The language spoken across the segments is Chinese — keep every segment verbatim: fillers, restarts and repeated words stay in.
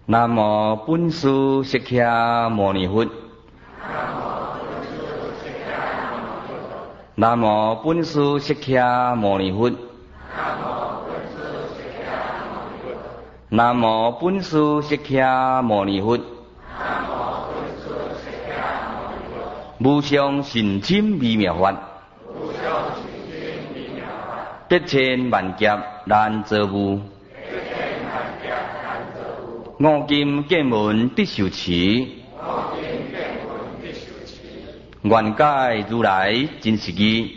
南无本师释迦牟尼佛。南无本师释迦牟尼佛。南无本师释迦牟尼佛。无上甚深微妙法，百千万劫难遭遇。五金见闻必受持，愿解如来真实义。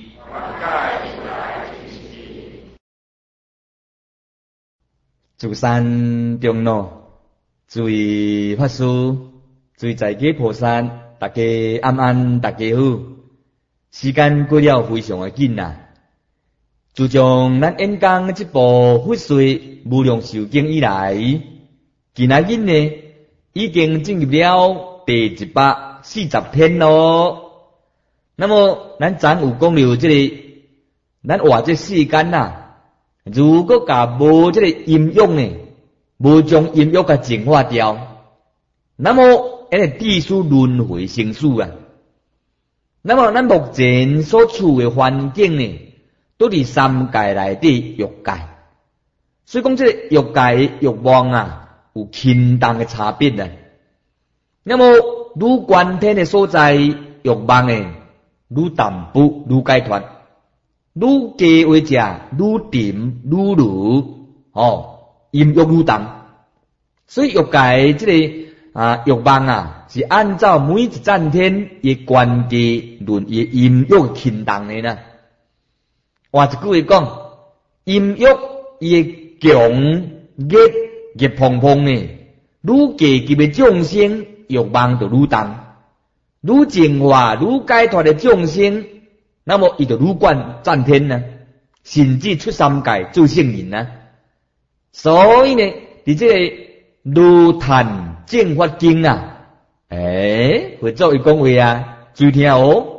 诸山长老，诸位法师，诸位在家菩萨，大家安安，大家好。时间过了非常的紧啊！自从咱演讲这部《佛说无量寿经》以来，今仔日呢已经进入了第一百四十天咯。那么咱昨有讲了这个，咱活这世间呐，如果甲无这个阴欲呢，无将阴欲甲净化掉，那么迄个地势轮回生死啊。那么咱目前所处的环境呢，都是三界内底欲界，所以讲这个欲界的欲望啊，有轻重的差别啊。那么愈关天的所在，欲望呢愈淡薄，愈解脱，愈加为食，愈沉，愈如哦，阴欲愈重。所以欲界这个啊欲望啊，是按照每一赞天的关节论的阴欲轻重的呢。换一句话讲，阴欲伊的强热热碰碰呢，愈低级的众生欲望就愈重，愈净化愈解脱的众生，那么伊就愈冠赞天呢，甚至出三界做圣人呢。所以呢，伫这个如坛正法经啊，诶，佛祖伊讲话啊，注意听哦。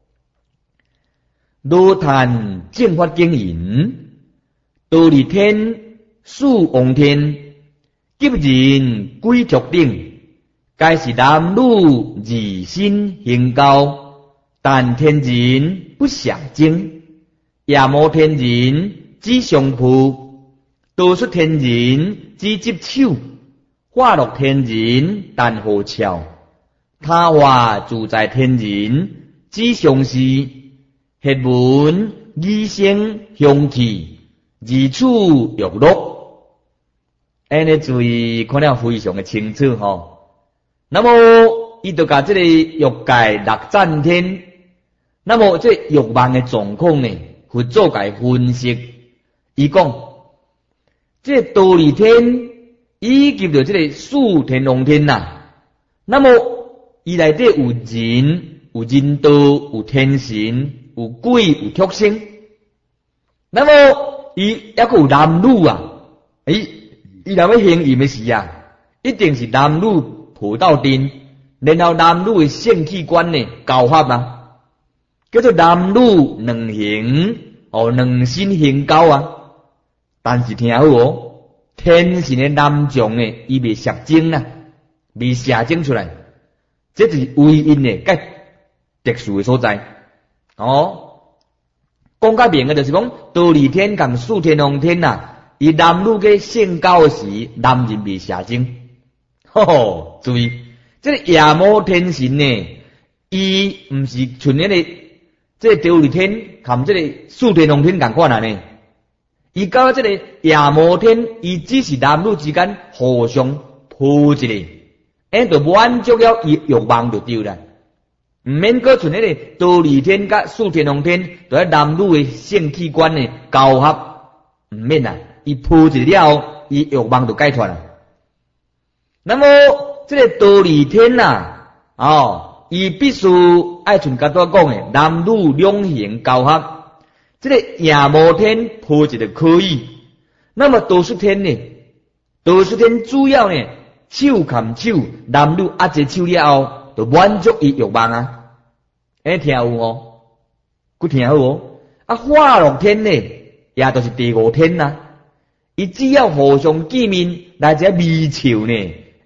如坛正法经言，道理天四王天，急人归足定，皆是男女二心行高，但天人不想经，夜摩天人只相扑，多出天人只接手，化乐天人但好笑，他化自在天人只相视，血闻异声香气，二处欲乐。安尼注意看了非常的清楚吼。那么伊就甲这个欲界六赞天，那么这欲望的状况呢，佛祖甲分析，伊讲这道理天以及着这个四天王天呐、啊，那么伊内底有人，有人道，有天神，有鬼，有畜生。那么伊还佫有男女啊，伊伊若要行淫的时啊，一定是男女抱到阵，然后男女的性器官呢交合啊，叫做男女两行哦，两心行交啊。但是听好哦，天神的男众呢，伊未射精啊，未射精出来，这就是唯一的较特殊的所在哦。讲较明的就是讲，道理天跟四天王天呐、啊，伊男女嘅性交时，男人未射精。吼吼，注意，这个夜摩天神呢，伊毋是像那个这个道理天含这个四天王天共款啊呢。伊到这个夜摩天，伊只是男女之间互相抱一个，安就满足了伊欲望就对啦。毋免搁像那个道理天甲四天王天，就喺男女的性器官呢交合，毋免啊，伊抱一了，伊欲望就解脱啦。那么这个道理天呐、啊，哦，伊必须爱像甲多讲的，男女两性交合。这个夜摩天抱一就可以。那么道术天呢？道术天主要呢，手牵手，男女握一手了后，就满足伊欲望啊。哎，听有哦，佮听好哦。啊，化乐天呢，也就是第五天呐、啊。伊只要互相见面，来一个微笑呢，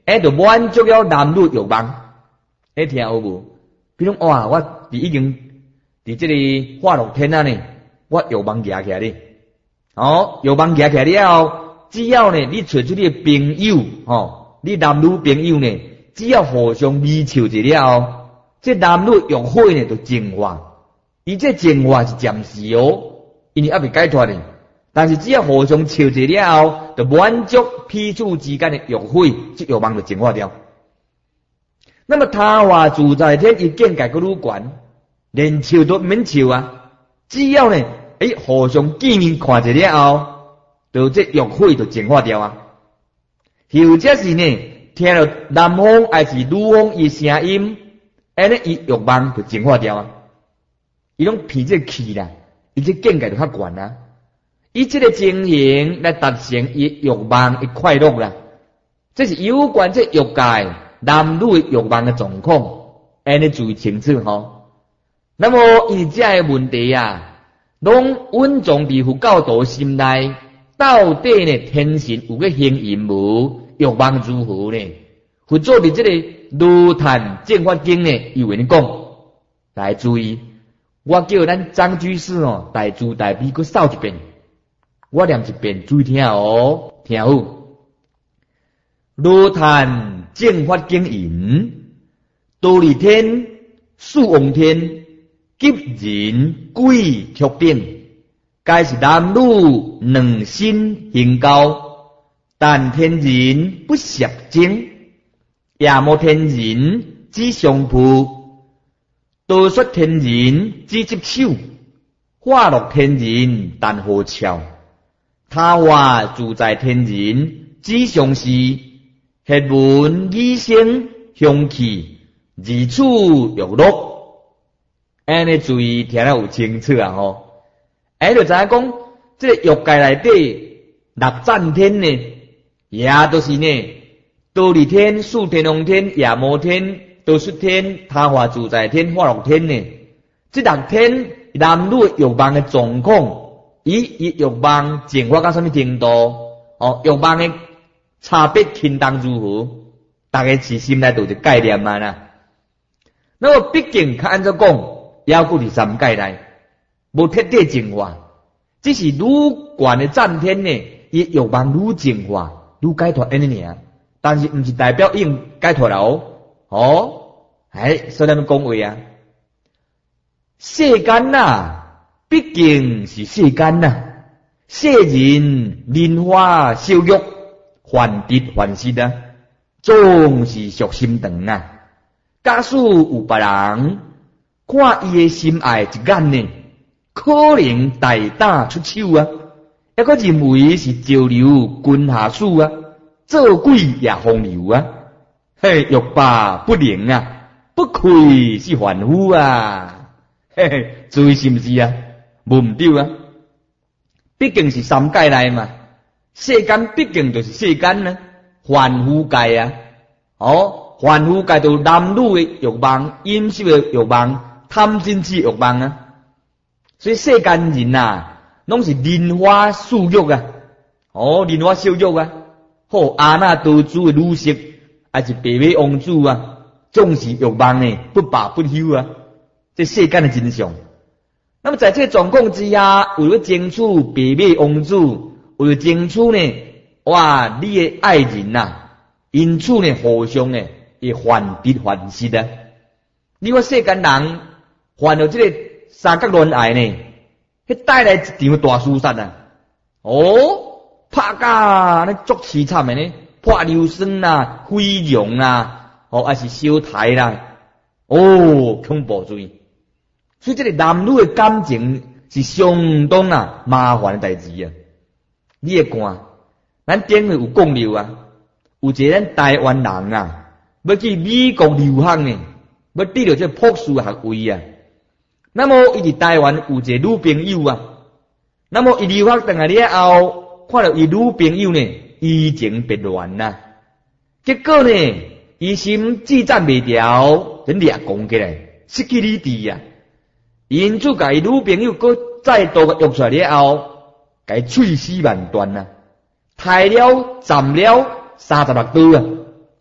哎，就满足了男女欲望。哎，听有无？比如哇，我伫已经伫这里化乐天啊呢，我欲望夹起来哩。哦，欲望夹起来了后，只要呢，你找出你的朋友，哦，你男女朋友呢，只要互相微笑一了后，这男女欲火呢就净化。伊这净化是暂时哦，因为还未解脱呢。但是只要互相笑一了后，就满足彼此之间的欲火，这欲望就净化掉。那么他化自在天伊境界个愈悬，连笑都唔免笑啊！只要呢，诶，互相见面看一了后，就这欲火就净化掉啊。或者是呢，听到男方还是女方伊声音，安尼伊欲望就净化掉啊。伊拢骗这气啦，伊这境界就较悬啊。以这个情形来达成伊欲望的快乐啦，这是有关这欲界男女欲望的状况，安尼注意清楚吼。那么以这个问题啊，拢稳重伫佛教徒心内，到底呢天神有个行淫无？欲望如何呢？佛祖伫这个《如坛正法经》呢，有人讲，来注意，我叫咱张居士哦，大慈大悲佮扫一遍。我念一遍，注意听哦，听好。如坛正法经引，忉利天、四王天、吉人、鬼、曲顶，皆是男女两心行交，但天人不摄精，夜摩天人只相扑，多说天人只接手，化乐天人但好笑。他化自在天人只相视，血闻意声香气，二处欲乐。安尼注意听得有清楚啊吼！哎，就知影讲，这个欲界内底六赞天呢，也都是呢，忉利天、四天王天、夜摩天、多xuất天、他化自在天、化乐天呢，这六天男女欲望的状况。伊伊欲望净化到什么程度？哦，欲望的差别轻重如何？大家是心内都有一个概念嘛啦。那么毕竟较按照讲，要顾伫三界内，无彻底净化，只是愈悬的赞天呢，伊欲望愈净化，愈解脱安尼尔。但是毋是代表已经解脱了哦。哦，哎，所以咱们讲话啊，世间呐。毕竟是世间呐，世人莲花笑玉，患得患失啊，总是属心肠啊。假使有别人看伊的心爱一眼呢，可能大胆出手啊，抑个认为是潮流君下士啊，做鬼也风流啊，嘿，欲罢不能啊，不愧是凡夫啊，嘿嘿，注意是毋是啊？无毋对啊，毕竟是三界内嘛，世间毕竟就是世间啊，凡夫界啊，哦，凡夫界就男女的欲望、饮食的欲望、贪嗔痴欲望啊，所以世间人啊，拢是莲花素欲啊，哦，莲花笑欲啊，好阿那多主的女色，还是白马王子啊，总是欲望呢，不罢不休啊，这世间的真相。那么在这个状况之下，为了争取白马王子，为了争取呢，哇，你的爱人呐、啊，因此呢，互相呢，会患得患失啊。你说世间人患到这个三角恋爱呢，迄带来一场大厮杀啊！哦，拍甲那足凄惨的呢，破流霜啦、毁容啦，哦，还是烧台啦，哦，恐怖罪。所以这个男女的感情是相当啊麻烦的代志啊！你会看，咱顶有讲流啊，有一个咱台湾人啊，要去美国留学呢，要得到这博士学位啊。那么伊伫台湾有一个女朋友啊，那么伊留学回来了后，看到伊女朋友呢移情别恋呐，结果呢，伊心自赞袂调，人掠讲起来，失去理智啊。因此，甲伊女朋友搁再度个约出来了后，甲伊碎尸万段啊，杀了斩了三十六刀啊，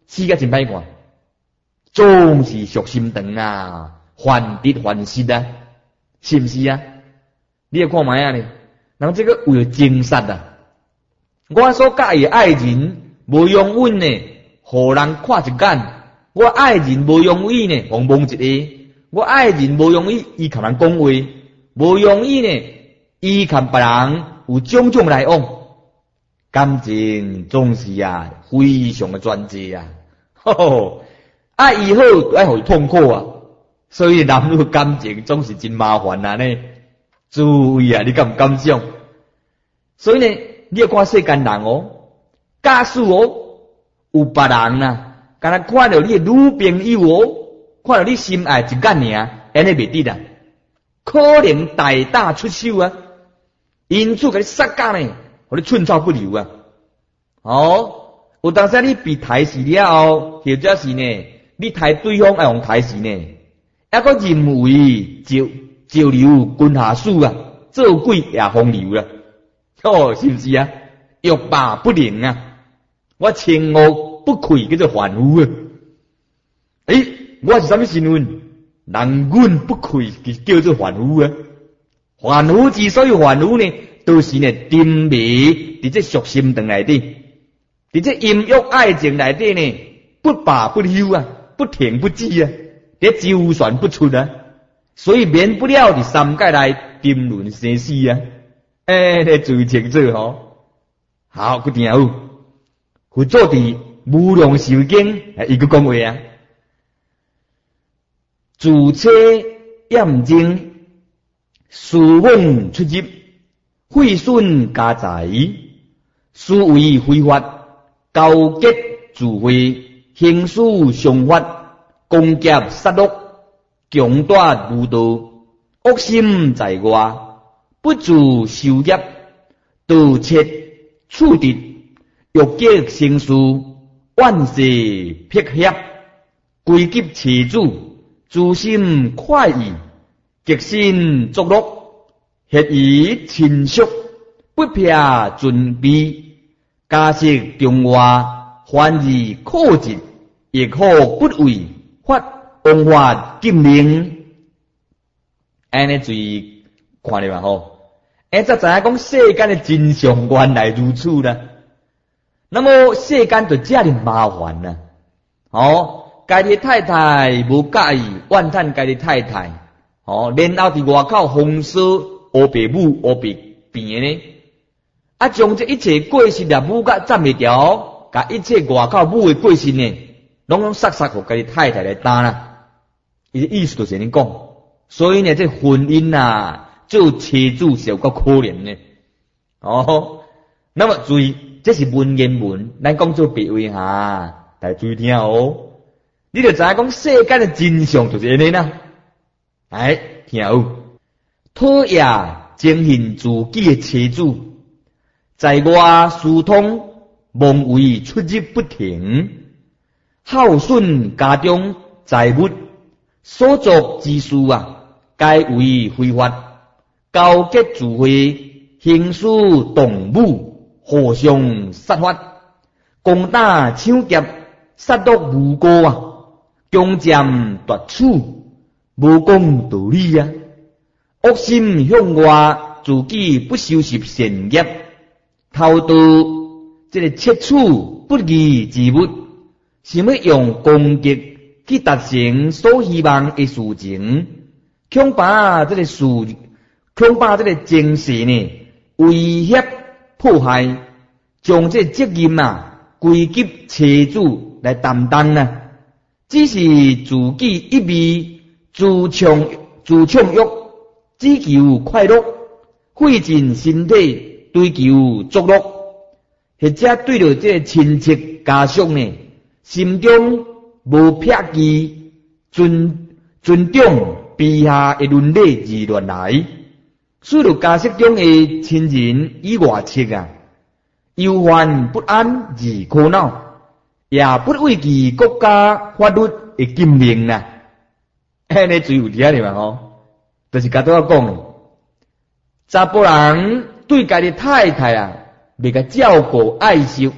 死甲真歹看，总是属心肠啊，患得患失啊，是毋是啊？你要看卖啊呢？人这个为了情杀啊，我所介意爱人无用稳呢，互人看一眼。我爱人无容易呢，往蒙一个；我爱人无容易，伊看人讲话，无容易呢，伊看别人有种种来往。感情总是啊，非常的专制啊，吼吼，爱伊好爱互伊痛苦啊，所以男女感情总是真麻烦啊呢。注意啊，你敢唔敢想？所以呢，你要看世间人哦，假使哦有别人啊。敢若看到你的女朋友哦，看到你心爱一眼尔，安尼袂得啦，可能大打出手啊，因此甲你杀甲呢，互你寸草不留啊。哦，有当时你被抬死了后，或者是呢，你抬对方爱用抬死呢，抑个认为招招流君下属啊，做鬼也风流啦，哦，是不是啊？欲罢不能啊，我千恶不愧叫做凡夫啊！诶，我是啥物身份？人阮不愧叫做凡夫啊！凡夫之所以凡夫呢，都是呢沉迷伫这属心肠内底，伫这阴欲爱情内底呢，不罢不休啊，不停不止啊，伫周旋不出啊，所以免不了伫三界内沉沦生死啊！诶，你注意清楚吼，好，佢定有，佢做伫。无量寿经，伊个讲话啊，自车验证，事妄出入，废损家财，私为非法，交结自毁，行事伤法，攻劫杀戮，强夺无道，恶心在外，不自受业，盗窃处敌，欲结生事。万事撇협，归结其主，诛心快意，极心作乐，ฮ็以亲属，不撇尊卑，家室中外，凡而酷疾，亦可不为，发王法禁令。安尼注意看咧嘛吼，哎，才知影讲世间的真相原来如此啦。那么世间就这样麻烦啦，哦，家己太太无介意，怨叹家己太太，哦，然后伫外口风骚乌白母乌白变呢，啊，将这一切过失啊母甲斩袂掉，甲一切外口母的过失呢，拢拢杀杀互家己太太来担啦。伊的意思就是安尼讲，所以呢，这婚姻啊，做妻子是有够可怜呢，哦，那么注意。这是文言文，咱讲做别位哈，大家注意听哦。你就知影讲世间的真相就是安尼啦。来听有，讨厌憎恨自己的妻子，在外疏通，妄为出入不停，耗损家中财物，所作之事啊，该为非法，交结自毁，行事动武。互相杀伐，攻打抢劫，杀戮无辜啊，强占夺取，无讲道理啊，恶心向外，自己不收拾善业，偷盗这个窃取不义之物，想要用攻击去达成所希望的事情，恐怕这个事，恐怕这个情势呢，威胁。迫害，将这责任啊归结妻子来担当啊，只是自己一味自强自强欲，只求快乐，费尽身体追求作乐，或者对着这亲戚家属呢，心中无撇记尊尊重卑下的伦理而乱来。使到家室中的亲人以外戚啊，忧患不安而苦恼，也不畏惧国家法律的禁令啦。安尼最有理哩嘛吼，就是甲多讲，查甫人对家己太太啊，袂甲照顾爱惜，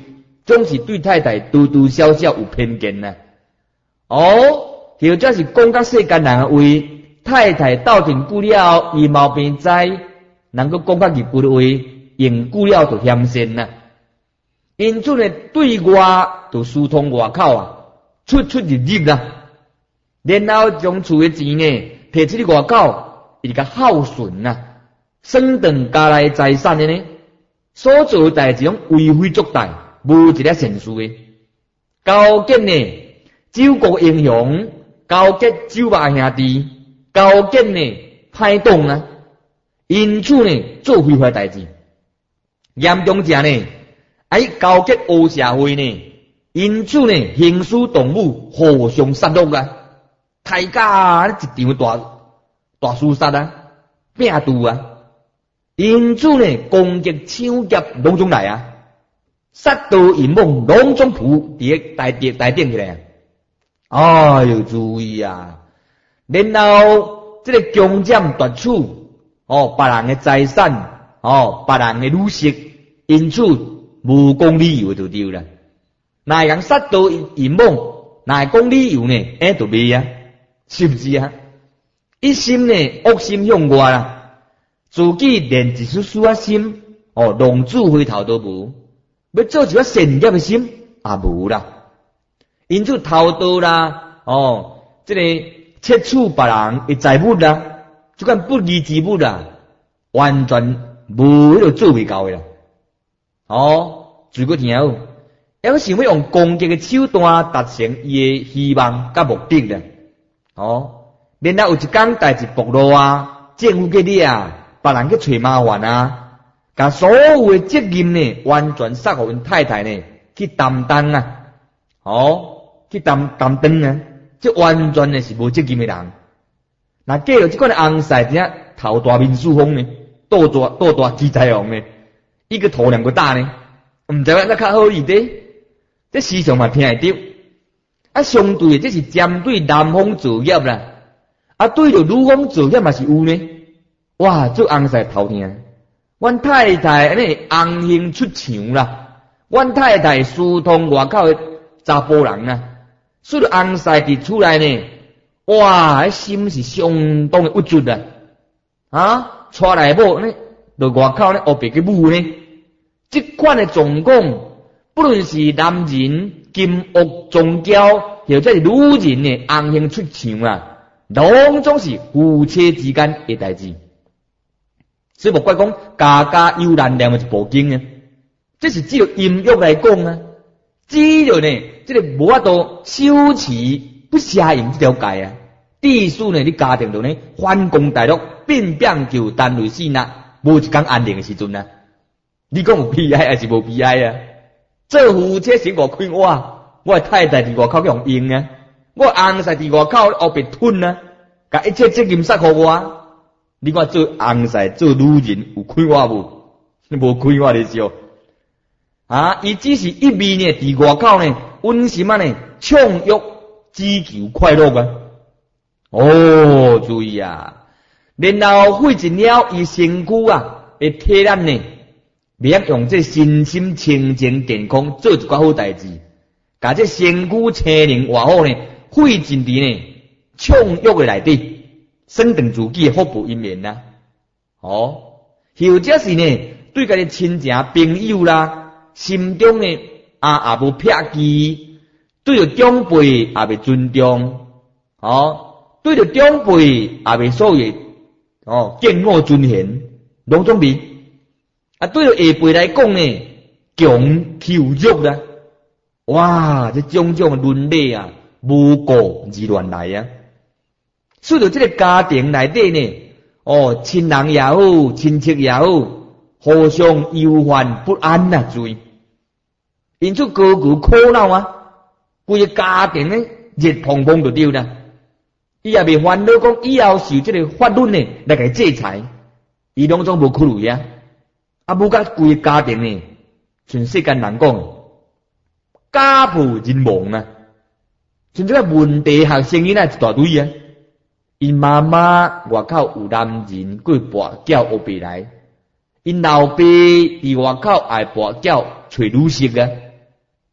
总是对太太多多少少有偏见呐、啊。哦，或者是讲甲世间人话，太太斗阵久了，伊毛病知，能够讲甲日久的话，用久了就嫌善呐。因此呢，对外就疏通外口啊，出出入入啦，然后将厝的钱呢摕出去外口，伊个孝顺呐，省顿家内财产的呢，所做代志拢为非作歹，无一粒善事的。交结呢，九国英雄，交结九百兄弟，交结呢歹党啊，因此呢做非法代志，严重者呢，哎交结黑社会呢，因此呢行尸动物互相杀戮啊，大家一场大大厮杀啊，拼斗啊，因此呢攻击抢劫拢总来啊，杀盗淫妄拢总扑伫个大地大顶起来啊，哎呦注意啊！然后这个强占夺取哦，别人的财产哦，别人的女色，因此无讲理由就对了。哪会讲杀盗淫妄，哪会讲理由呢？哎，就袂啊，是不是啊？一心呢恶心向外啦，自己连一丝丝啊心哦，浪子回头都无，要做一个善业的心也无啦。因此偷盗啦，哦，这个窃取别人的财物啦，就讲不义之物啦，完全无迄个做袂到的啦。哦，最过听有，要想要用攻击的手段达成伊的希望甲目的啦。哦，然后有一天代志暴露啊，政府去你啊，别人去找麻烦啊，甲所有的责任呢，完全撒互因太太呢去担当啊。哦。去担担当啊，这完全呢是无责任的人。那假如这款的红婿真正头大面书风呢，肚大肚大鸡仔王呢，一个头两个大呢，唔知影那较好一点。这时常嘛听会到。啊，相对这是针对男方作业啦，啊对着女方作业嘛是有呢。哇，做红婿头听，阮太太安尼红杏出墙啦，阮太太疏通外口的查甫人啊。所以红婿伫厝内呢，哇，迄心是相当的郁卒啊！啊，娶来某呢，在外口呢，后边去舞呢，这款的状况，不论是男人金屋宗教，或者是女人呢，红杏出墙啊，拢总是夫妻之间的代志。所以莫怪讲家家有难念的一部经啊，这是只有音乐来讲啊。只有呢，这个无法度修持不下淫这条界啊，地数呢，你家庭中呢反攻大陆，变变就单类死啦，无一天安宁的时阵啊，你讲有悲哀还是无悲哀啊？做夫妻生活开我，我太太伫外口用用啊，我红婿伫外口后边吞啊，甲一切责任撒互我，你看做红婿做女人有开我无？无开我的笑。啊，伊只是一味呢，伫外口呢，温馨啊呢，畅欲追求快乐啊。哦，注意啊，然后费尽了伊身躯啊的体力呢，免用这身心清净健康做一寡好代志，甲这身躯青灵活好呢，费尽伫呢畅欲的内底，省顿自己的福报因缘啊。哦，或者是呢，对家己亲情朋友啦。心中呢啊也无撇记，对着长辈也未尊重，哦，对着长辈也未所谓哦敬我尊贤，拢总未啊，对着下辈来讲呢，强求辱啦，哇，这种种的伦理啊，无过而乱来啊，所以着这个家庭内底呢，哦，亲人也好，亲戚也好，互相忧患不安啊，注意。因此高高苦恼啊，规个家庭呢热砰砰就对啦。伊也未烦恼讲以后受这个法律呢来给制裁，伊拢总无考虑啊。啊，无甲规个家庭呢，全世间人讲家破人亡啊，像这个问题学生囡仔一大堆啊。因妈妈外口有男人过跋筊后边来，因老爸伫外口爱跋筊找女色啊。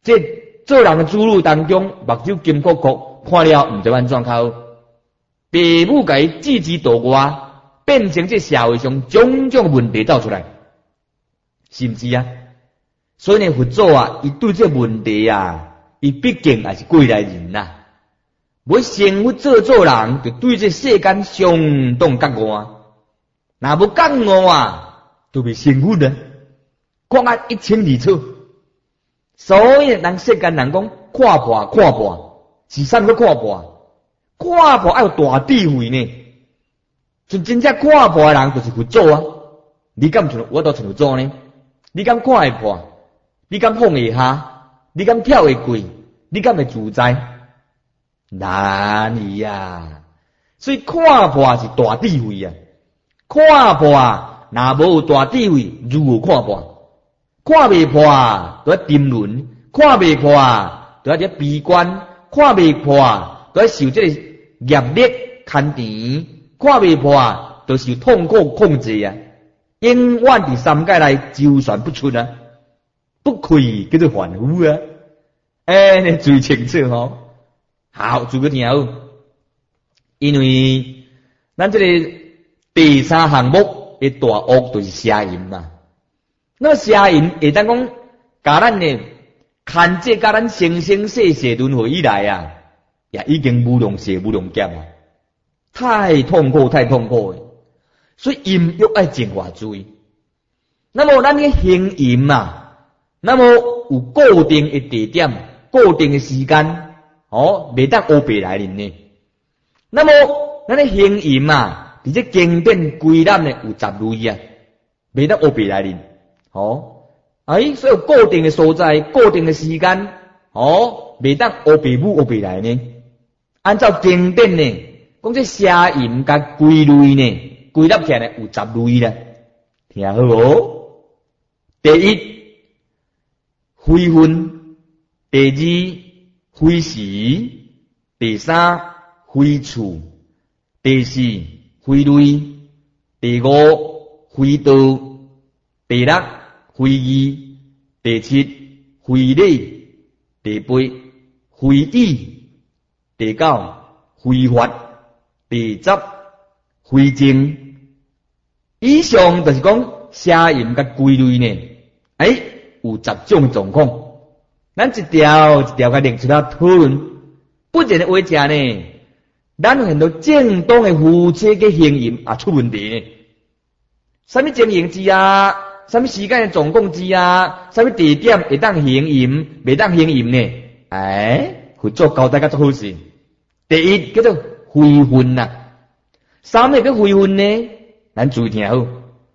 这做人的主路当中，目睭金箍箍，看了毋知安怎靠。父母甲伊置之度外，变成这社会上种种问题走出来，是毋是啊？所以呢，佛祖啊，伊对这问题啊，伊毕竟也是过来人呐、啊。要成佛做做人，就对这世间相当觉悟。若无觉悟啊，就袂成佛的。看啊一清二楚。所以人世间人讲看破看破，是啥物看破？看破要有大智慧呢。就真正看破的人就是佛祖啊！你敢像我都像佛祖呢？你敢看会破？你敢放会下？你敢跳会过？你敢会自在？难伊啊！所以看破是大智慧啊！看破若无有大智慧，如何看破？看未破就要沉沦，看未破就要悲观，看未破就要受这个业力牵甜，看未破就受痛苦控制啊！永远伫三界内周旋不出啊！不愧叫做凡夫啊！哎，你最清楚吼。好，注意听好，因为咱这个第三项目的大恶就是邪淫嘛。那么邪淫会当讲，甲咱呢牵制甲咱生生世世轮回以来啊，也已经无量世无量劫啊，太痛苦太痛苦诶。所以淫欲爱净化罪。那么咱个行淫啊，那么有固定的地点、固定的时间。哦，袂当乌白来临呢。那么，咱咧行淫啊，伫这经典规览呢有十类啊，袂当乌白来临。哦，哎，所以有固定的所在、固定的时间，哦，袂当乌白母乌白来呢。按照经典呢，讲这邪淫甲归类呢，归纳起来有十类啦。听好无？第一，非分；第二。非时，第三非处，第四非类，第五非道，第六非义，第七非礼，第八非义，第九非法，第十非正。以上就是讲邪淫甲规律呢，哎，有十种状况。咱一条一条甲列出来讨论，不然的话者呢，咱很多正当的夫妻嘅行淫也出问题呢。什么情形之下，什么时间的状况之下，什么地点会当行淫，未当行淫呢？哎，会做交代较做好势。第一叫做非分呐，啥物叫非分呢？咱注意听好，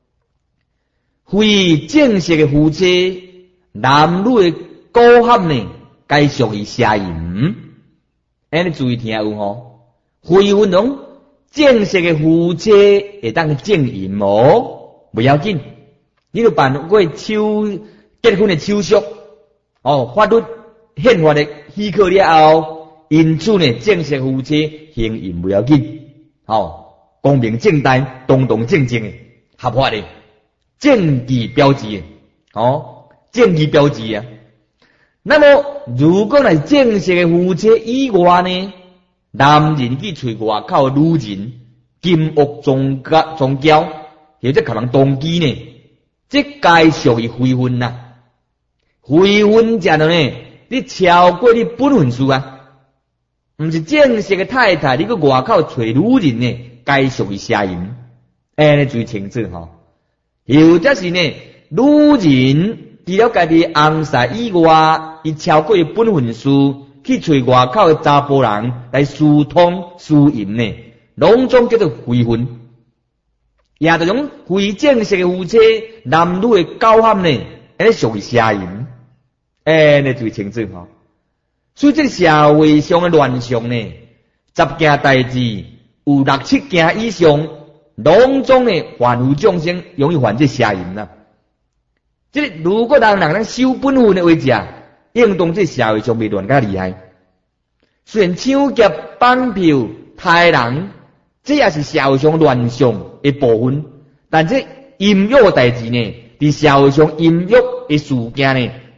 非正式的夫妻，男女的高合呢，该属于邪淫。哎，你注意听有吼，非分拢正式的夫妻会当正淫哦，不要紧。你就办过手结婚的手续，哦，法律宪法的许可了后，因此呢，正式夫妻行淫不要紧，哦，光明正大、堂堂正正的、合法的、正义标志的，哦，正义标志啊。那么，如果来正式的夫妻以外呢，男人去找外口的女人，金屋宗教宗教，或者可能动机呢，这该属于非分呐。非分者呢，你超过你本分数啊，唔是正式的太太，你去外口找女人呢，该属于邪淫。哎，你注意清楚吼。或者是呢，女人除了家己翁婿以外，伊超过本分数去找外口的查甫人来私通私淫呢，拢总叫做非分。也就种非正式的夫妻，男女的交合呢，安属于邪淫。哎，你注意清楚吼。所以这个社会上的乱象呢，十件代志有六七件以上，拢总呢凡夫众生容易犯这邪淫啦。即个如果人人咱守本分的话者，应当这社会上未乱较厉害。虽然抢劫、绑票、杀人，这也是社会上乱象的部分，但这淫欲的代志呢，伫社会上淫欲的事件呢，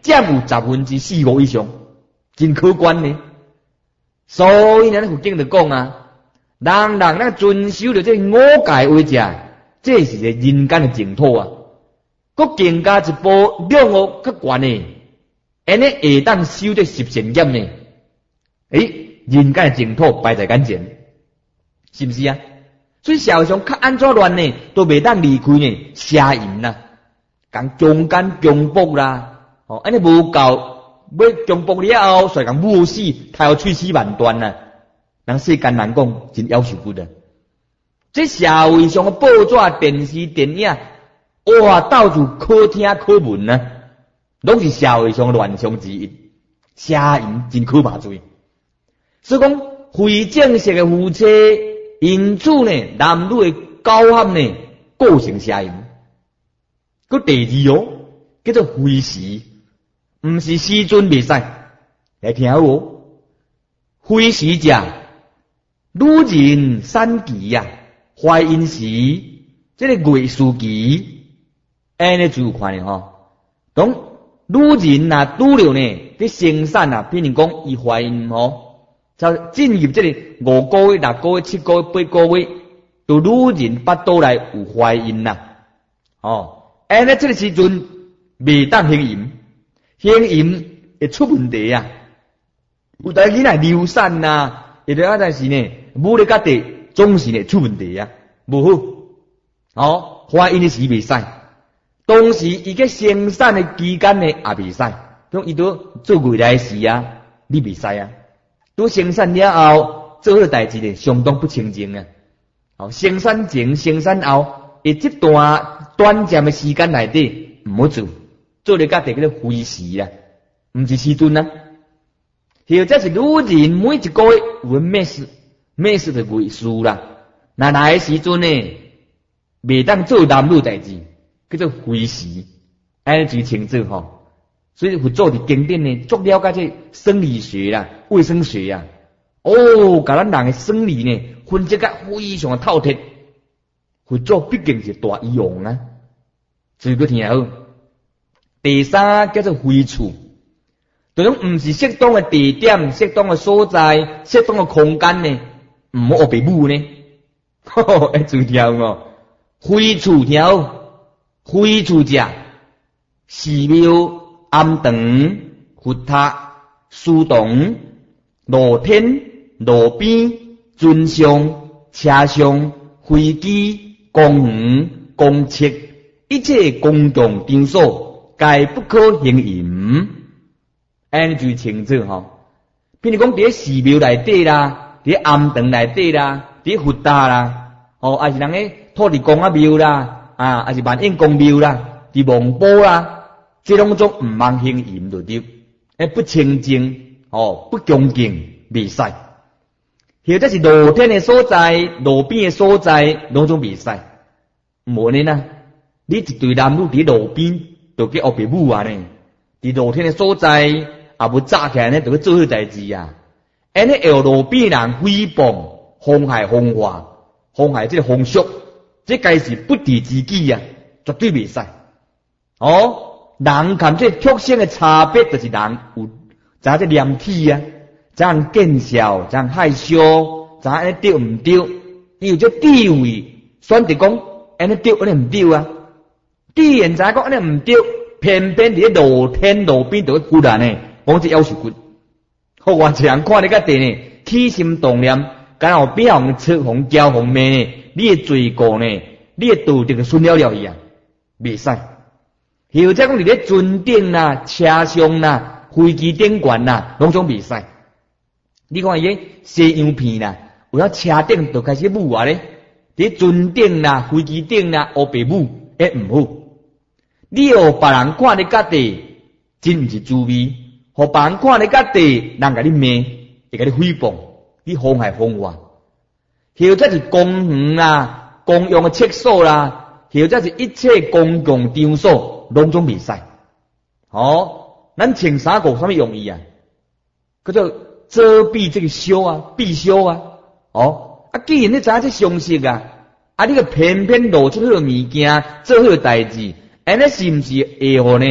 占有十分之四五以上，真可观呢。所以咱佛经就讲啊，人人咱遵守着这五戒为者，这是个人间的净土啊。佫更加一步两恶较悬呢，安尼会当修这十善业呢。诶，人间的净土摆在眼前，是不是啊？所以社会上较安怎乱呢，都袂当离开呢邪淫啦，讲强奸强暴啦，哦，安尼无够，要强暴了后，所以讲无死，他要碎尸万段啦。人世间人讲真夭寿骨的，这社会上的报纸、电视、电影，哇，到处可听可闻啊，拢是社会上乱象之一。邪淫真可怕罪，所以讲非正式的夫妻。因此呢，男女的交合呢，构成邪淫。佮第二哦，叫做非时，毋是时阵袂使。来听好哦，非时者，女人产期呀，怀孕时，这个月事期，安尼就有看的吼。当女人若拄着呢，伫生产啊，比如讲伊怀孕吼。就进入这个五个月、六个月、七个月、八个月，就女人巴肚内有怀孕啦。哦，安尼这个时阵袂当行淫，行淫会出问题啊。有代囡仔流产呐，有代仔是呢，母的家底总是呢出问题啊，无好。哦，怀孕的时袂使，当时伊个生产的期间呢也袂使，种伊都做未来时啊，你袂使啊。拄生产了后，做好代志呢，相当不清净啊！好，生产前、生产后，一这段短暂的时间内底，唔好做，做了家己叫做非时啦，唔是时阵啊。或者是女人每一个月有咩事，咩事就月事啦。那哪个时阵呢？袂当做男女代志，叫做非时，安尼就清楚吼。所以佛祖伫经典呢，足了解这生理学啦、卫生学啊，哦，甲咱人的生理呢分析甲非常的透彻。佛祖毕竟是大医王啊，所以佮听好。第三叫做非处，就种毋是适当的地点、适当的所在、适当的空间呢，毋好学爸母呢。呵呵，哎，注意听哦，非处听好，非处者寺庙。庵堂、佛塔、书堂、露天、路边、船上、车上、飞机、公园、公厕，一切公共场所，皆不可行淫。安尼就清楚吼。比如讲，伫寺庙内底啦，伫庵堂内底啦，伫佛塔啦，哦，还是人个土地公仔庙啦，啊，还是万应公庙啦，伫蒙古啦。这种种唔茫行淫就对，诶不清净哦，不恭敬未使。或者是露天的所在、路边的所在，拢种未使。无呢呐，你一对男女伫路边，就叫学爸母啊呢。伫露天的所在，也无早起来呢，就去做迄代志啊。安尼有路边人诽谤、妨害风化、妨害这个风俗，这该是不敌之己啊，绝对未使。哦。人含这曲线的差别，就是人有知这念体啊，知人见笑，知人害羞，知安尼对唔对？伊有这地位，选择讲安尼对，安尼唔对啊。既然知讲安尼唔对，偏偏伫露天路边就会忽然呢，讲这夭寿骨。好，我一人看你个地呢，起心动念，刚好变红出红交红面呢，你的罪过呢，你的道德就损了了伊啊，袂使。或者讲伫咧船顶啦、车上啦、飞机顶悬啦，拢总袂使。你看伊西洋片啦，有了车顶就开始舞啊咧，伫船顶啦、飞机顶啦，学爸母，诶唔好。你互别人看你家己，真毋是滋味；互别人看你家己，人甲你骂，会甲你诽谤，你妨害风化。或者是公园啦、公用的厕所啦，或者是一切公共场所。拢总袂使，哦，咱穿衫裤什么用意啊？叫做遮蔽这个羞啊，避羞啊，哦，啊，既然你知影这常识啊，啊，你个偏偏露出迄个物件，做迄个代志，安尼是毋是会互呢？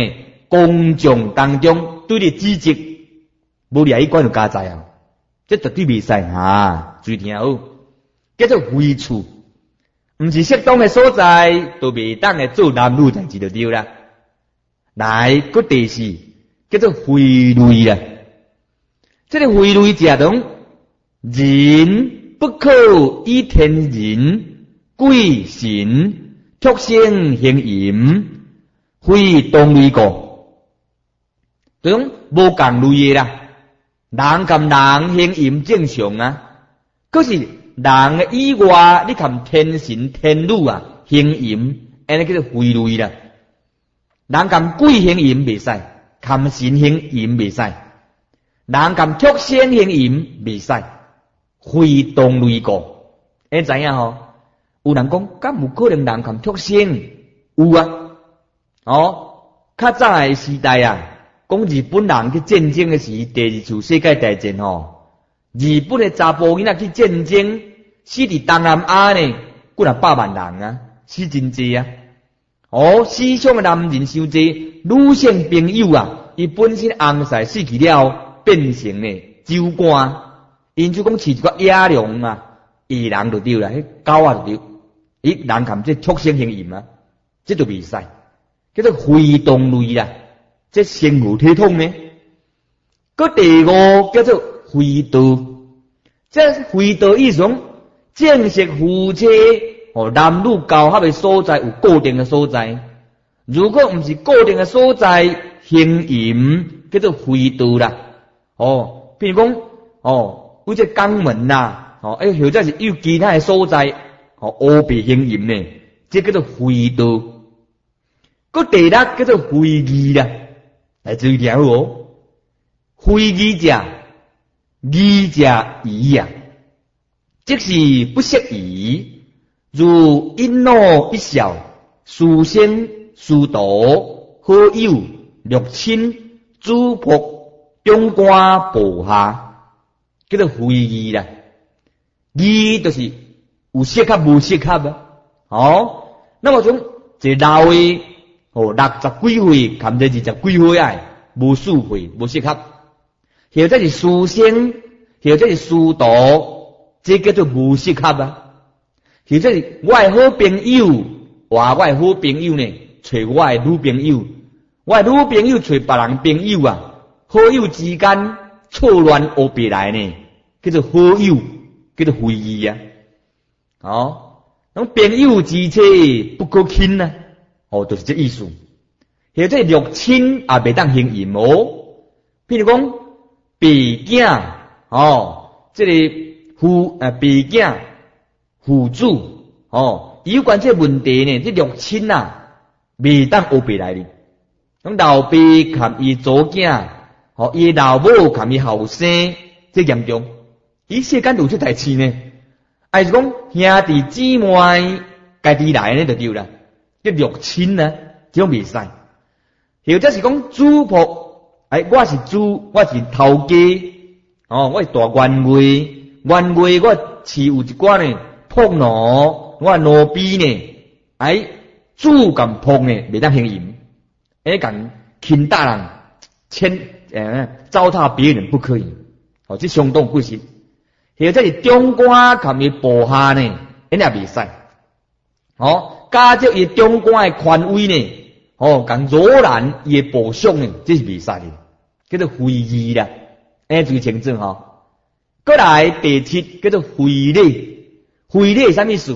公众当中对你指责，无你去管就加在啊，这绝对袂使哈，注意听好，叫做非处，毋是适当的所在，都袂当来做男女代志就对啦。来，个第四叫做非类啦，这个非类者中，人不可以天人、鬼神、畜生行淫，非同类过。这种无共类的啦，人跟人行淫正常啊，可是人以外，你看天神天女啊行淫，安尼叫做非类啦。人跟鬼行淫袂使，看神行淫袂使，人跟畜生行淫袂使，非同类过。你知影吼？有人讲，敢有可能人跟畜生？有啊，哦，较早的时代啊。讲日本人去战争的时，第二次世界大战吼，日本的查甫囡仔去战争，死伫东南亚呢，几若百万人啊，死真济啊！哦，死伤的男人伤济，女性朋友啊，伊本身红婿死去了，变成呢酒官，因就讲饲一个野狼啊，野人就对啦，迄狗啊就对，伊人含这畜生行淫啊，这就袂使，叫做非同类啦。这身有体统呢，个第五叫做非道，这非道意思讲正式夫妻哦男女交合的所在有固定的所在，如果唔是固定的所在行淫，叫做非道啦。哦，譬如讲哦，有这肛门呐，哦，哎，或者是有其他的所在哦，乌白行淫呢，这叫做非道。个第六叫做非义啦。来注意听哦，非义者，义者义啊，即是不适宜，如一怒一笑，私生私夺，好友六亲，主仆中官部下，叫做非义啦。义就是有适合无适合啊。哦，那么从这老的。哦，六十几岁，含着二十几岁啊，无四岁，无适合。或者是私生，或者是私夺，这叫做无适合啊。或者是我的好朋友，话我的好朋友呢，找我的女朋友，我的女朋友找别人朋友啊，好友之间错乱乌白来呢，叫做好友，叫做非义啊。哦，那朋友之妻不可亲啊。哦，就是这意思。或者六亲也袂当行淫哦。譬如讲，爸囝哦，这个父呃爸囝、父子哦，有关这问题呢，这六亲啊，袂当乌白来哩。讲老爸含伊祖囝，哦，伊老母含伊后生，这严重。伊世间有这代志呢，还是讲兄弟姊妹家己来呢就对啦。这六亲呢，这种袂使。或者是讲主仆，哎，我是主，我是头家，哦，我是大员外，员外我饲有一寡呢仆奴，我奴婢呢，哎，主跟仆呢袂当行淫，哎，讲亲大人牵呃糟蹋别人不可以，哦，这相当不行。或者是中官跟伊部下呢，哎也袂使，哦。加上伊中官的权威呢，哦，讲阻拦伊的部属呢，这是袂使的，叫做非义啦。哎，注意清楚吼。过来第七叫做非礼，非礼是啥意思？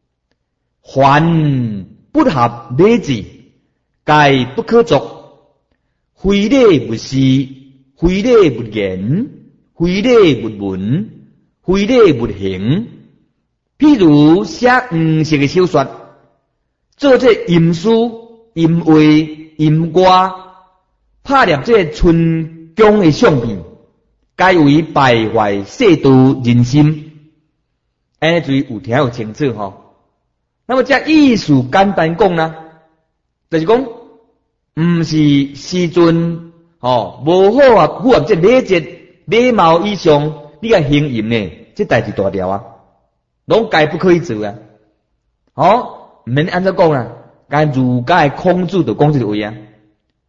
凡不合礼制，皆不可作。非礼勿视，非礼勿言，非礼勿闻，非礼勿行。譬如写黄色的小说。做这吟诗、吟画、吟歌，拍摄这春宫的相片，该为败坏世道人心。安尼注意有听有清楚吼。那么这意思简单讲呢，就是讲，毋是时阵吼无好啊，符合这礼节、礼貌以上，你个行淫呢，这代志大条啊，拢该不可以做啊，哦。毋免安怎讲啦，甲儒家的孔子就讲这个位啊，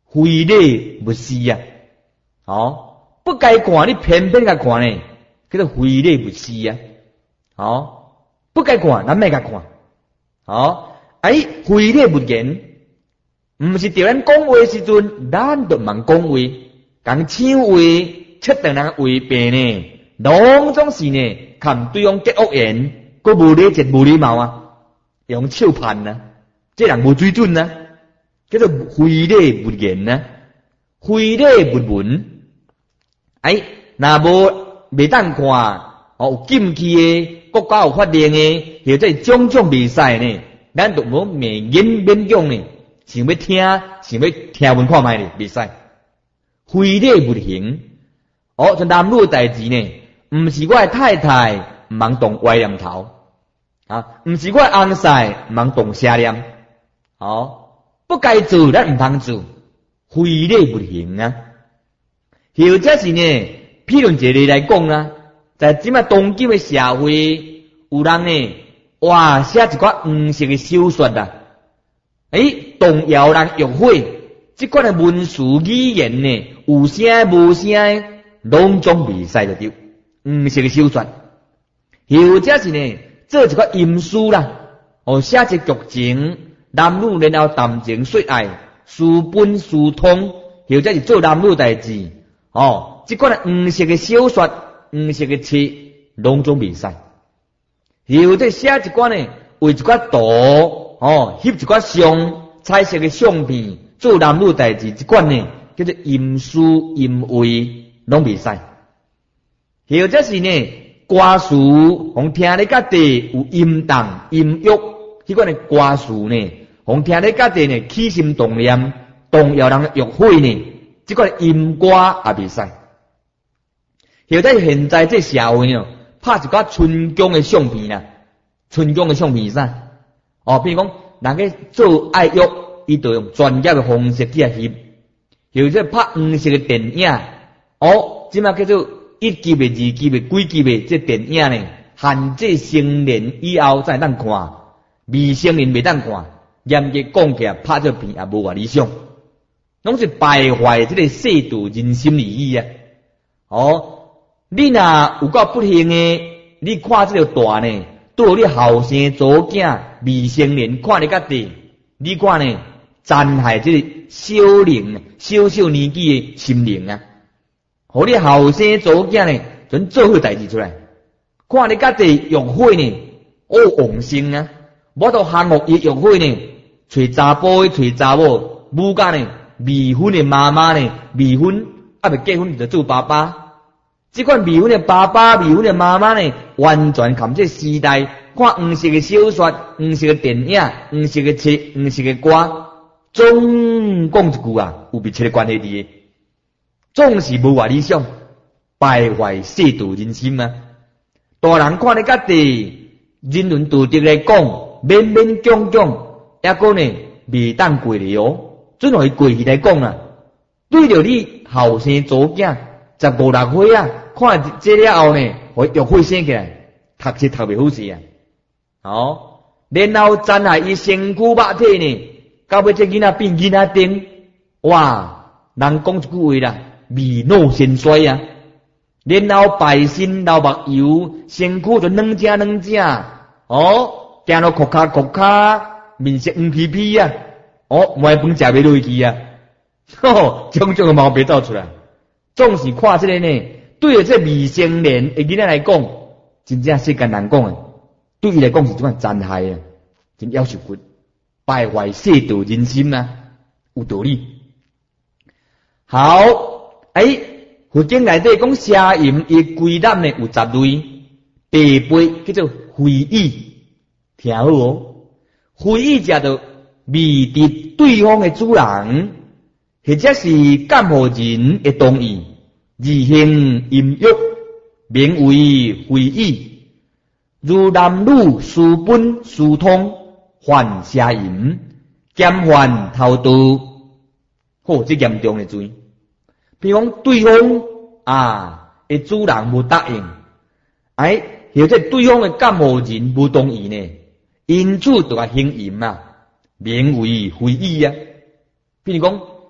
非礼勿视啊！哦，不该看你偏偏甲看呢，叫做非礼勿视啊！哦，不该看，咱咪甲看。哦，哎，非礼勿言，毋是着咱讲话时阵，咱就茫讲话，讲抢话，切断人话病呢，拢总是呢，看对方结恶言，佫无礼节无礼貌啊，用手判啊，这人无水准啊，叫做非礼勿言啊，非礼勿闻。哎，若无袂当看，哦，有禁忌的，国家有法令的，或者种种袂使呢，咱就无免言免讲呢，想要听，想要听闻看卖呢，袂使。非礼勿行，哦，就男女代志呢，毋是我的太太，毋通动歪念头，啊，毋是我的翁婿，毋通动邪念，哦，不该做，咱毋通做，非礼勿行啊。或者是呢，譬如一个例来讲啊，在即摆当今的社会，有人呢，哇，写一寡黄色的小说啊，诶，动摇人欲毁，即款的文字语言呢，有声无声，拢总袂使得着，黄色的小说。或者是呢，做一寡吟诗啦，哦，写一剧情，男女然后谈情说爱，私奔私通，或者是做男女代志。哦，即款黄色嘅小说、黄色嘅册，拢总袂使。或者写一寡呢，为一寡图，哦，翕一寡相，彩色嘅相片，做男女代志，即款呢，叫做吟诗吟画，拢袂使。或者是呢，歌词，互听咧家己有淫荡、淫欲，即款嘅歌词呢，互听咧家己呢起心动念，动摇人欲毁呢。即个音歌也袂使，或者现在这社会哦，拍一寡春宫的相片啦，春宫的相片是啥？哦，比如讲，人家做爱乐，伊就用专业的方式去翕，或者拍黄色的电影，哦，即嘛叫做一级的、二级的、几级的这电影呢，限制成年以后才当看，未成年袂当看，严格讲起来，拍这片也无偌理想。拢是败坏这个世道人心利益啊！哦，你若有够不幸的，你看这条大呢，对你后生祖囝未成年看你家己，你看呢，残害这个小灵、小小年纪的心灵啊！互你后生祖囝呢，准做好代志出来，看你家己欲毁呢，哦旺盛啊！我都项目伊欲毁呢，找查甫去找查某，母家呢。未婚的妈妈呢？未婚啊，未结婚就做爸爸。这款未婚的爸爸、未婚的妈妈呢，完全看这时代，看黄色的小说、黄色的电影、黄色的册、黄色的歌，总讲一句啊，有密切的关系伫的，总是无偌理想，败坏世道人心啊！大人看你家己人伦道德来讲，勉勉强强，抑个呢未当过哩哦。准互伊过去来讲啊，对着你后生祖囝十五六岁啊，看这了后呢，互伊欲火生起来，读册读袂好势啊！哦，然后残害伊身躯肉体呢，到尾这囡仔变囡仔丁，哇！人讲一句话啦，未老先衰啊！然后败身流目油，身躯就软正软正，哦，行路裤骹裤骹，面色黄皮皮啊！哦，买饭食袂落去啊！吼，种种的毛病倒出来，总是看这个呢。对着这未成年的囡仔来讲，真正世间难讲诶。对伊来讲是怎样残害啊？真夭寿骨，败坏世道人心啊！有道理。好，诶，佛经内底讲邪淫伊归纳呢有十类，第八叫做非议，听好哦。非议者就未敌对方的主人，或者是干互人的同意，而行淫欲，名为非议。如男女私奔私通，犯邪淫，兼犯偷盗，好，这严重的罪。比如讲对方啊，的主人无答应，哎，或者对方的干互人无同意呢，因此就来行淫啊。名为非议啊！比如讲，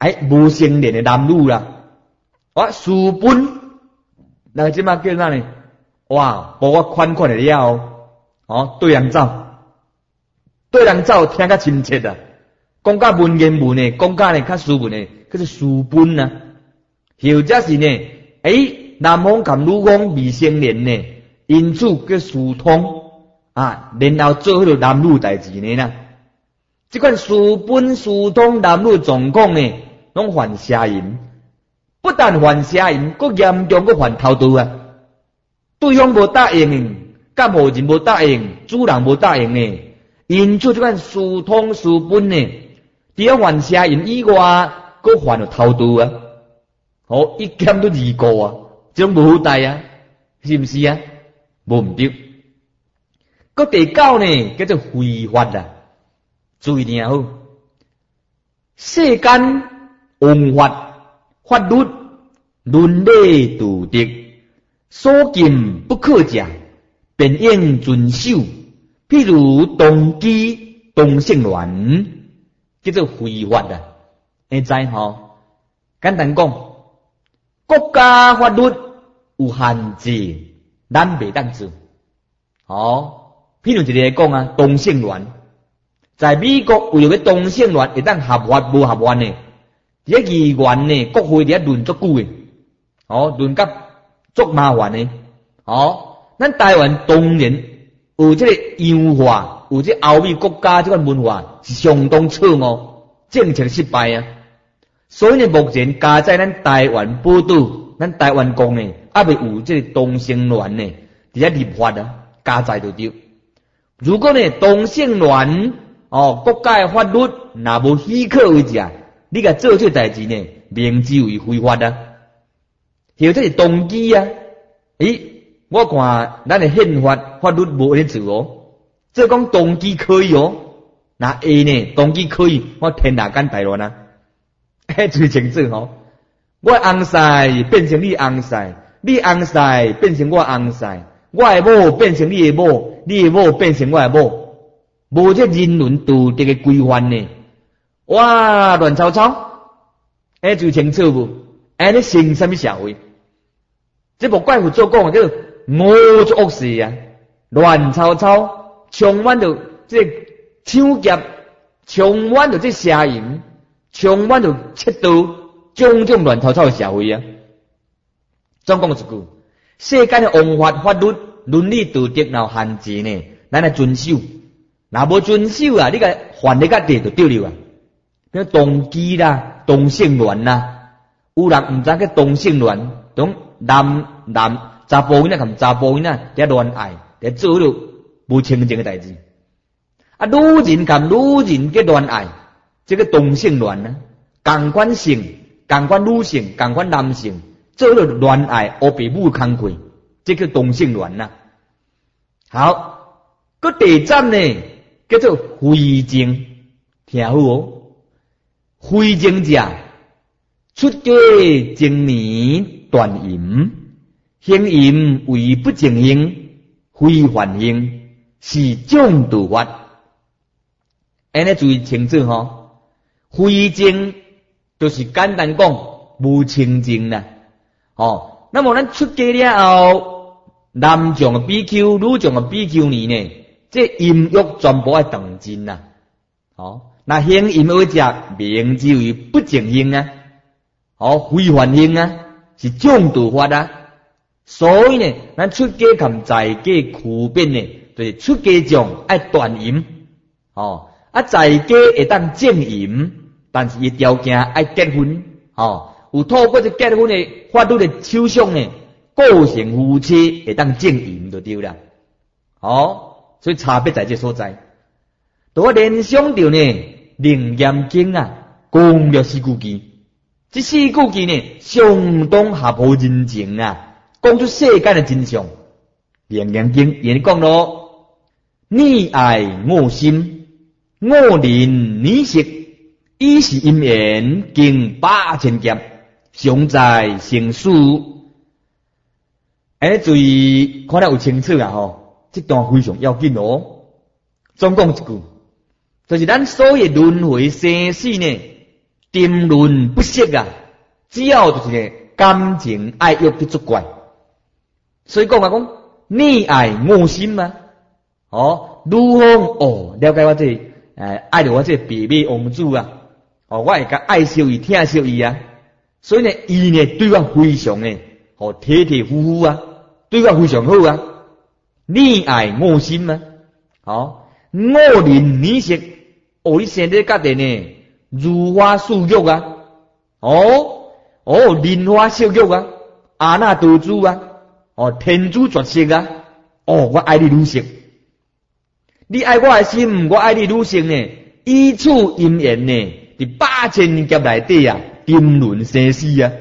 哎，无成年的男女啦，我私奔，那即马叫啥呢？哇，无我款款的了哦，对人走，对人走，听较亲切啊。讲较文言文的，讲较呢较斯文的，叫做私奔啊。或者是呢，诶，男方甲女方未成年呢，因此叫私通啊，然后做迄个男女代志呢啦。即款私奔私通男女状况呢，拢犯邪淫，不但犯邪淫，佫严重佫犯偷盗啊。对方无答应，甲某人无答应，主人无答应呢，因此即款私通私奔呢，除了犯邪淫以外，佫犯了偷盗啊。好，一减都二个啊，这种无好代啊，是毋是啊？无毋对。佫第九呢，叫做非法啊。注意听好，世间王法、法律、伦理道德，所禁不可食，便应遵守。譬如同居、同性恋，叫做非法啊。会知吼？简单讲。国家法律有限制，咱袂当做。哦，譬如一个来讲啊，同性恋，在美国为了同性恋会当合法无合法呢？伫个议员呢，国会伫遐论足久诶，哦，论甲足麻烦诶。哦，咱台湾当然有即个洋化，有即欧美国家即款文化是相当错误，政策失败啊。所以呢，目前加在咱台湾报道，咱台湾讲呢，还未有这个同性恋呢，伫遐立法啊，加在就对。如果呢同性恋哦，国家的法律若无许可为者，你甲做这代志呢，明知为非法啊。或者是动机啊，咦，我看咱的宪法法律无安尼做哦，这讲动机可以哦，那 A 呢，动机可以，我天哪干台湾啊。嘿，最清楚吼！我翁婿变成你翁婿，你翁婿变成我翁婿，我的某变成你的某，你的某变成我的某，无这人伦道德的规范呢？哇，乱糟糟！哎，最清楚无？哎，你成什么社会？这无怪乎做讲叫恶作恶事啊，乱糟糟，充满着这抢劫，充满着这邪淫。充满着窃盗，种种乱糟糟的社会啊！总讲一句，世间的王法、法律、伦理道德有限制呢，咱来遵守。若无遵守啊，你个犯你个地就对了啊！比如同居啦、同性恋啦，有人毋知个同性恋，种男男查甫囡仔同查甫囡仔伫恋爱，伫做迄个无清净的代志。啊，女人同女人嘅恋爱。这个同性恋呢，同款性、同款女性、同款男性，做了恋爱，黑白母工课，这个同性恋呐。好，个第三呢，叫做非正，听好哦。非正者，出家正年断淫，行淫为不正行，非犯行，是重度法。安尼注意清楚吼。非正就是简单讲无清净啦，哦，那么咱出家了后，男众的比丘、女众的比丘尼呢，这淫欲全部要断尽啦，哦，那行淫为者名之为不正行啊，哦，非犯行啊，是重度法啊，所以呢，咱出家同在家区别呢，就是出家众爱断淫，哦，啊在家会当正淫。但是伊条件爱结婚，哦，有透过这结婚的法律的手续呢，构成夫妻会当正淫就对啦，哦，所以差别在这所在。我联想到呢，《楞严经》啊，讲了四句偈，这四句偈呢，相当合乎人情啊，讲出世间的真相。《楞严经》也讲咯，你爱我心，我人你食。伊是因缘经八千劫，常在成事。哎，注意看得有清楚啊！吼，这段非常要紧哦。总讲一句，就是咱所有轮回生死呢， 沉沦不息啊，只要就是感情爱欲去作怪。所以讲啊，讲溺爱我心嘛，哦，如何哦了解我这诶爱着我这爸爸王子啊，哦，我会甲爱惜伊、疼惜伊啊，所以呢，伊呢对我非常呢，哦，体体呼呼啊，对我非常好啊，溺爱我心嘛，哦，我人你食，哦，你现在家己呢如花似玉啊，哦，哦，莲花笑玉啊，阿那多珠啊。哦，天主绝色啊！哦，我爱你愈色，你爱我的心，我爱你愈色呢。以此因缘呢，伫八千劫内底啊，沉沦生死啊！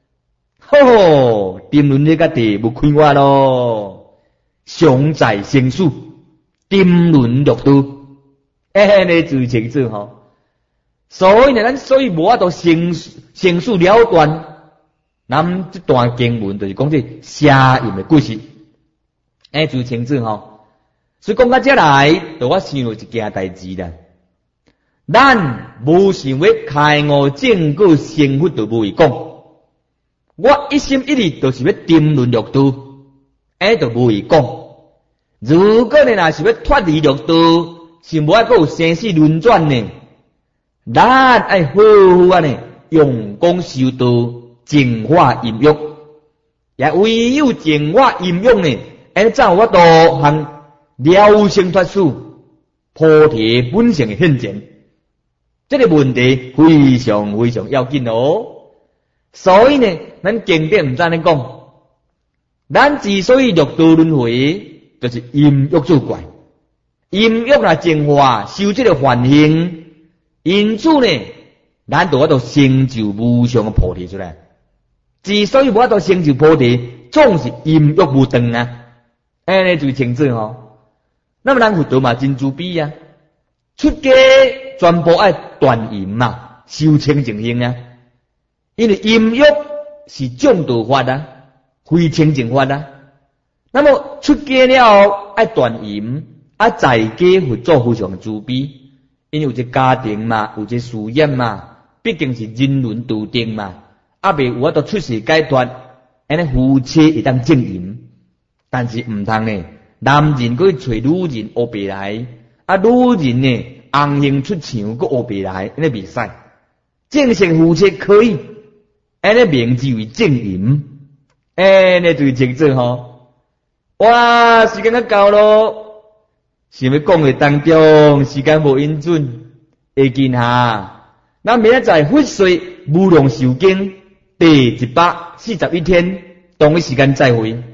吼，沉沦这个地不开我咯，常在生死，沉沦六度，哎，你自清楚吼。所以呢，咱所以无法度生生死了断。咱这段经文就是讲这写印的故事，哎，就清楚吼。所以讲到这来，就我想到一件代志啦。咱无想要开悟正果成佛，就无会讲。我一心一意就是要沉沦六道，哎，就无会讲。如果你若是要脱离六道，是无爱阁有生死轮转呢，咱爱好好啊呢，用功修道。净化阴欲，也唯有净化阴欲呢，安才有法度行了生脱死、菩提本性的现前。这个问题非常非常要紧哦。所以呢，咱经典唔知安尼讲，咱之所以六道轮回，就是阴欲作怪。阴欲若净化，修这个梵行，因此呢，咱就法度成就无上的菩提出来。之所以无法度成就菩提，总是阴欲无断啊！安尼就清楚吼。那么咱佛道嘛真慈悲啊，出家全部爱断淫嘛，修清净心啊。因为阴欲是正道法啊，非清净法啊。那么出家了后爱断淫，啊在家佛祖非常慈悲，因为有一个家庭嘛，有一个事业嘛，毕竟是人伦笃定嘛。啊，未有法度出世解脱，安尼夫妻会当正淫，但是唔通呢，男人去找女人学白来，啊，女人呢红杏出墙，搁学白来，安尼袂使。正性夫妻可以，安尼名字为正淫，安尼就是清楚吼。哇，时间都到咯，想要讲的当中，时间无允准，会见下，咱明仔载佛说无量寿经。第一百四十一天，同一时间再会。